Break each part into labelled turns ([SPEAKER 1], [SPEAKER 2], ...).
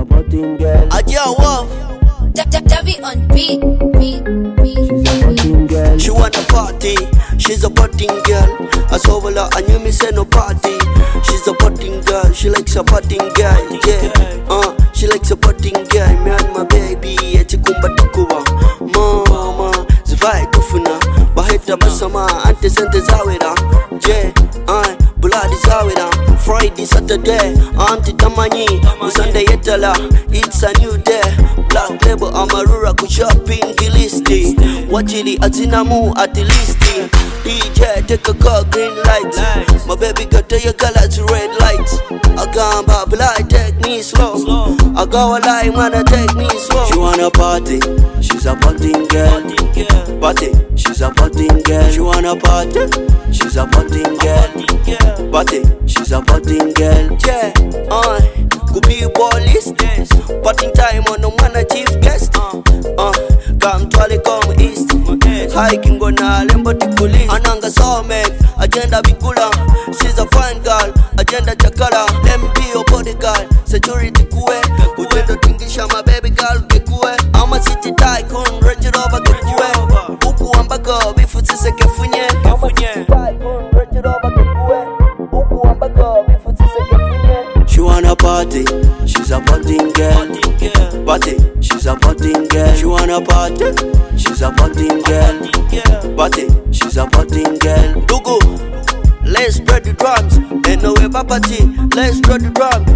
[SPEAKER 1] a potting girl.
[SPEAKER 2] Aja Wolf.
[SPEAKER 3] Davi on beat.
[SPEAKER 1] She's a potting girl.
[SPEAKER 2] She wanna party, she's a potting girl. I saw her, I knew me say no party. She's a potting girl, she likes a potting girl. Yeah, she likes a potting girl. Me and my baby, etikumba tukuwa. Mama, zivai kufuna. Bahita basama, ante sente zawira. Yeah, buladi zawira. Friday, Saturday, auntie tamanyi. Sunday yetala, it's a new day. Black label, amarura ku shopping listi. Wachili azinamu at listi. DJ take a call, green lights. My baby got tell your colors red lights. I gone but I take me slow. I go a lie, wanna take me slow. She wanna party, she's a potting girl. Party, she's a potting girl. She wanna party, she's a potting girl. Party, she's a potting girl. Yeah, could be a police. Potting time on the man a chief guest. Come to come east. Hiking gonna lembo tikuli. Ananga soulmate, agenda bikula. She's a fine girl, agenda chakala. Let me be your bodyguard, security kuwe. Kutendo tingisha my baby girl kekuwe. I'm a city tycoon, Range Rover kekuwe. Uku ambako, bifu tise kefunye. I'm a city tycoon, Range Rover kekuwe. Uku ambako, bifu tise kefunye. She wanna party, she's a potting girl. Party, she's a potting girl. She wanna party, she's a potting girl. Party, she's a potting girl. Dugu, let's spread the drums. Ain't no way party, let's spread the drum.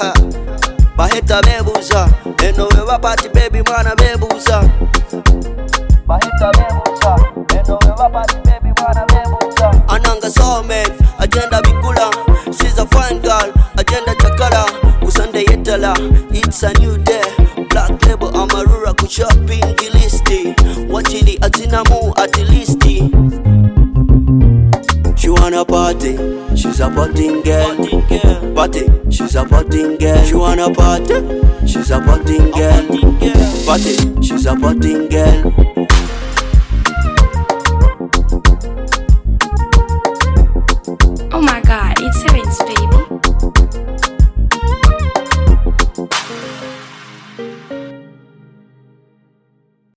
[SPEAKER 2] Baheta bebuza, ain't no way party, baby mana bebuza. Baheta bebuza, ain't no way party, baby mana bebuza. Ananga soulmate, agenda bikula. She's a fine girl, agenda chakala. Kusande yetala, it's a new day. Black label, amarura ku shopping listi. Wachili azinamu at listi. She wanna party, she's a potting girl. Party, she's a potting girl. She wanna party, she's a potting girl. Party, she's a potting girl.
[SPEAKER 3] Oh my god, it's so inspiring.